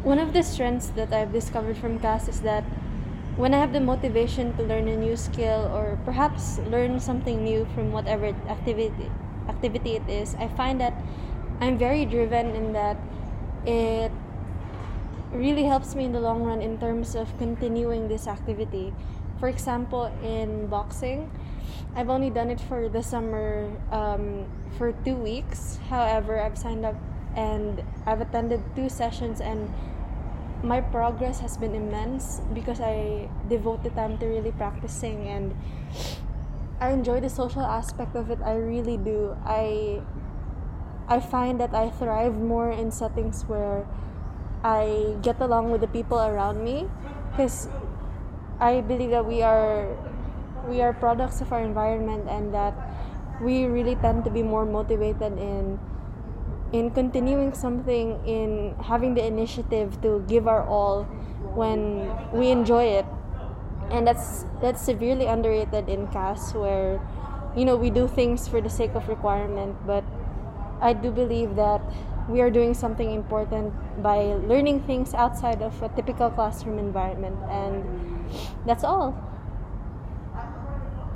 One of the strengths that I've discovered from CAS is that when I have the motivation to learn a new skill or perhaps learn something new from whatever activity it is, I find that I'm very driven in that it really helps me in the long run in terms of continuing this activity. For example, in boxing, I've only done it for the summer for 2 weeks. However, I've signed up and I've attended 2 sessions, and my progress has been immense because I devote the time to really practicing, and I enjoy the social aspect of it. I really do. I find that I thrive more in settings where I get along with the people around me, because I believe that we are products of our environment, and that we really tend to be more motivated in continuing something, in having the initiative to give our all when we enjoy it. And that's severely underrated in CAS, where we do things for the sake of requirement, but I do believe that we are doing something important by learning things outside of a typical classroom environment. And that's all.